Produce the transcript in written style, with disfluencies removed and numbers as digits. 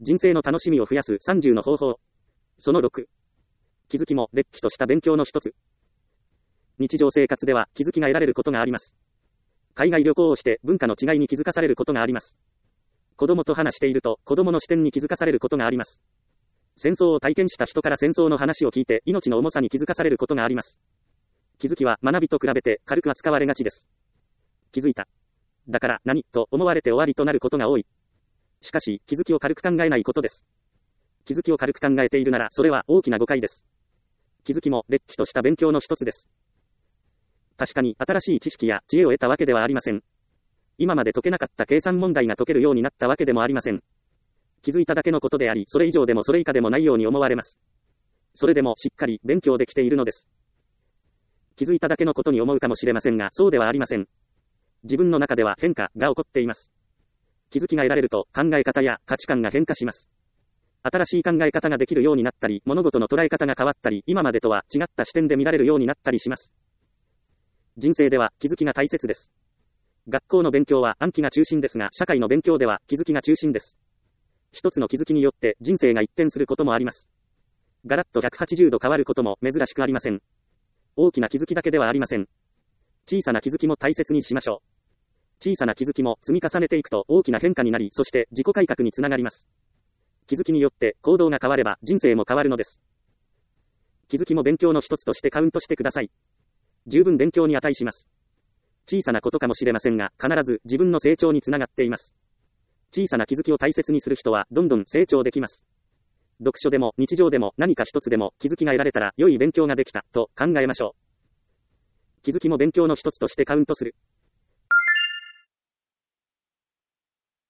人生の楽しみを増やす30の方法。その6。気づきもれっきとした勉強の一つ。日常生活では気づきが得られることがあります。海外旅行をして文化の違いに気づかされることがあります。子供と話していると子供の視点に気づかされることがあります。戦争を体験した人から戦争の話を聞いて命の重さに気づかされることがあります。気づきは学びと比べて軽く扱われがちです。気づいた。だから何と思われて終わりとなることが多い。しかし気づきを軽く考えないことです。気づきを軽く考えているならそれは大きな誤解です。気づきもれっきとした勉強の一つです。確かに新しい知識や知恵を得たわけではありません。今まで解けなかった計算問題が解けるようになったわけでもありません。気づいただけのことであり、それ以上でもそれ以下でもないように思われます。それでもしっかり勉強できているのです。気づいただけのことに思うかもしれませんが、そうではありません。自分の中では変化が起こっています。気づきが得られると考え方や価値観が変化します。新しい考え方ができるようになったり、物事の捉え方が変わったり、今までとは違った視点で見られるようになったりします。人生では気づきが大切です。学校の勉強は暗記が中心ですが、社会の勉強では気づきが中心です。一つの気づきによって人生が一変することもあります。ガラッと180度変わることも珍しくありません。大きな気づきだけではありません。小さな気づきも大切にしましょう。小さな気づきも積み重ねていくと大きな変化になり、そして自己改革につながります。気づきによって行動が変われば人生も変わるのです。気づきも勉強の一つとしてカウントしてください。十分勉強に値します。小さなことかもしれませんが、必ず自分の成長につながっています。小さな気づきを大切にする人はどんどん成長できます。読書でも日常でも何か一つでも気づきが得られたら良い勉強ができたと考えましょう。気づきも勉強の一つとしてカウントする。